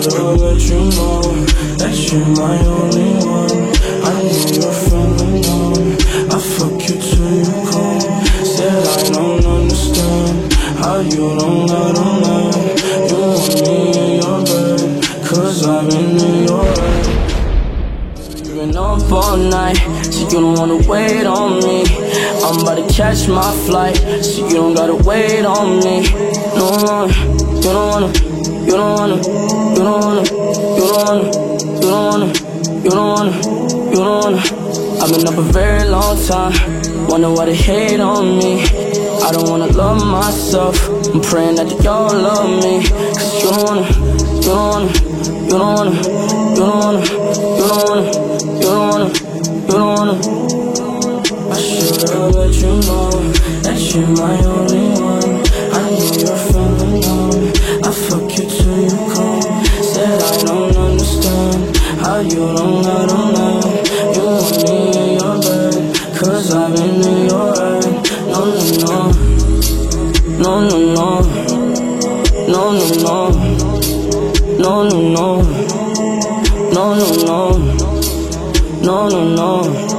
should've let you know that you're my only one. I know you're feeling numb, I fuck you till you come. Said I don't understand how you don't let them know. You want me in your bed, cause I've been in your head. You've been up all night, so you don't wanna wait on me. I'm about to catch my flight, so you don't gotta wait on me. No, you don't wanna, you don't wanna, you don't wanna, you don't wanna, you don't wanna, you don't wanna, you don't wanna. I've been up a very long time, wonder why they hate on me. I don't wanna love myself, I'm praying that y'all love me. Cause you don't wanna, you don't wanna, you don't wanna, you don't wanna, you don't wanna, you don't wanna, you don't wanna. I should've let you know that you're my only one. I know you're feeling numb, I fuck you till you come. Said I don't understand how you don't let them know. You want me in your bed, cause I've been in your head. No, no, no, no, no, no, no, no, no, no, no, no, no, no, no, no, no.